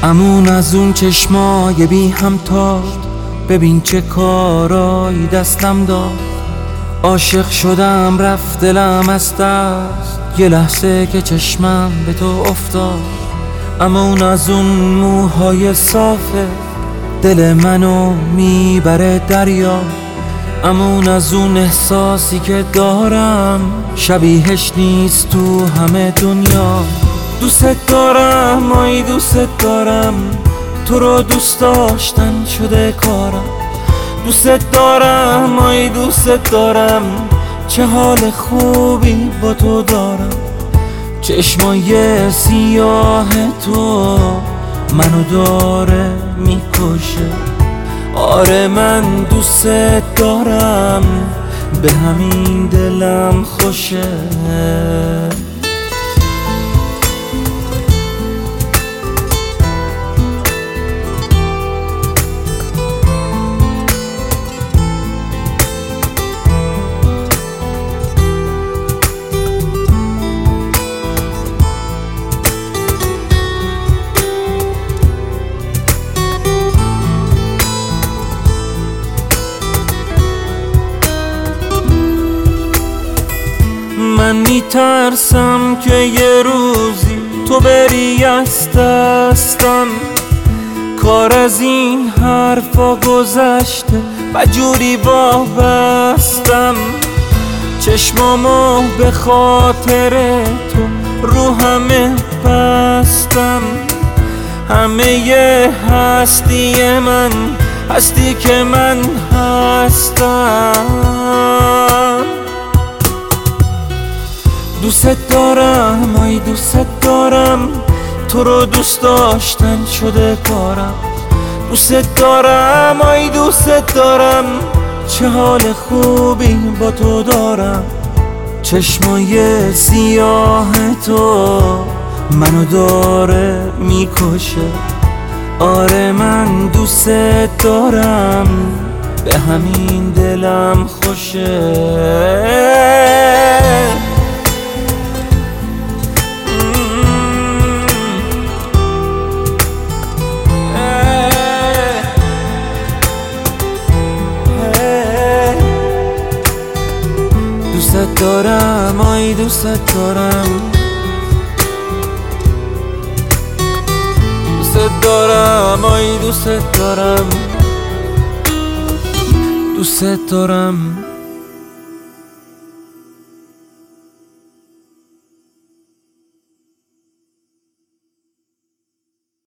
امون از اون چشمای بی همتا، ببین چه کارایی دستم داد. عاشق شدم رفت دلم از دست، یه لحظه که چشمم به تو افتاد. امون از اون موهای صافه، دل منو میبره دریا. امون از اون احساسی که دارم، شبیهش نیست تو همه دنیا. دوست دارم، آی دوست دارم، تو رو دوست داشتن شده کارم. دوست دارم، آی دوست دارم، چه حال خوبی با تو دارم. چشمای سیاه تو منو داره میکشه. آره من دوست دارم، به همین دلم خوشه. من میترسم که یه روزی تو بری از دستم. کار از این حرفا گذشته، بجوری وابستم. چشمامو به خاطر تو رو همه بستم. همه هستی من هستی که من هستم. دوست دارم، آی دوست دارم، تو رو دوست داشتن شده کارم. دوست دارم، آی دوست دارم، چه حال خوبی با تو دارم. چشمای سیاه تو منو داره میکشه. آره من دوست دارم، به همین دلم خوشه. دوست دارم، آی دوست دارم، دوست دارم، آی دوست دارم، دوست دارم.